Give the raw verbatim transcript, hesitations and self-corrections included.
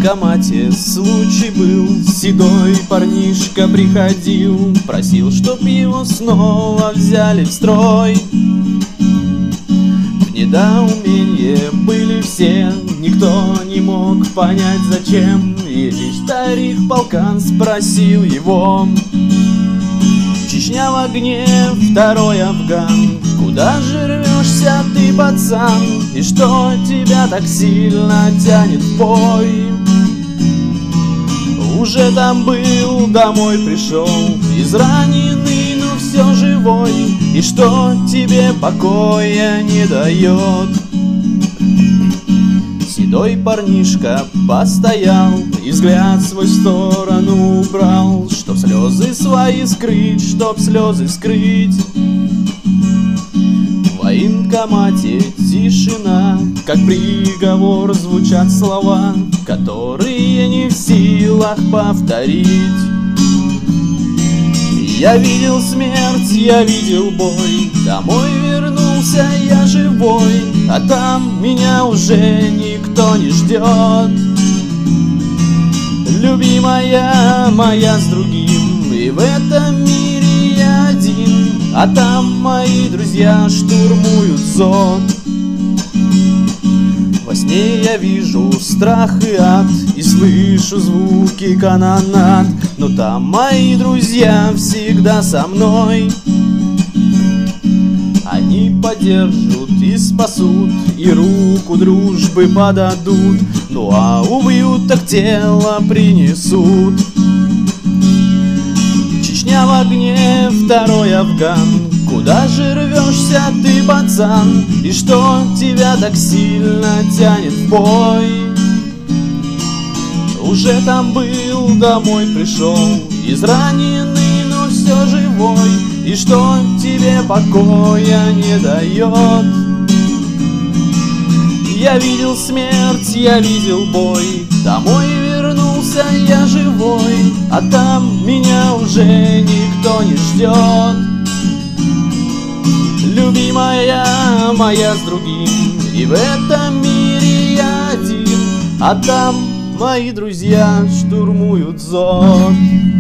военкомате случай был. Седой парнишка приходил, просил, чтоб его снова взяли в строй. В недоумении были все, никто не мог понять зачем. И лишь старик полкан спросил его: Чечня в огне, второй Афган, куда же рвешься ты, пацан? И что тебя так сильно тянет в бой? Уже там был, домой пришел, израненный, но все живой. И что тебе покоя не дает? Седой парнишка постоял и взгляд свой в сторону убрал, чтоб слезы свои скрыть, чтоб слезы скрыть. В военкомате тишина, как приговор звучат слова, которые не в силах повторить. Я видел смерть, я видел бой, домой вернулся я живой, а там меня уже никто не ждет. Любимая моя с другим, и в этом мире я один, а там мои друзья штурмуют зод. Во сне я вижу страх и ад, и слышу звуки канонад, но там мои друзья всегда со мной. Они поддержат и спасут, и руку дружбы подадут, ну а убьют, так тело принесут. Чечня в огне, второй Афган, куда же рвешься ты, пацан? И что тебя так сильно тянет в бой? Уже там был, домой пришел, израненный, но все живой. И что тебе покоя не дает? Я видел смерть, я видел бой, домой вернулся я живой, а там меня уже никто не ждет. Любимая моя с другим, и в этом мире я один, а там мои друзья штурмуют зод.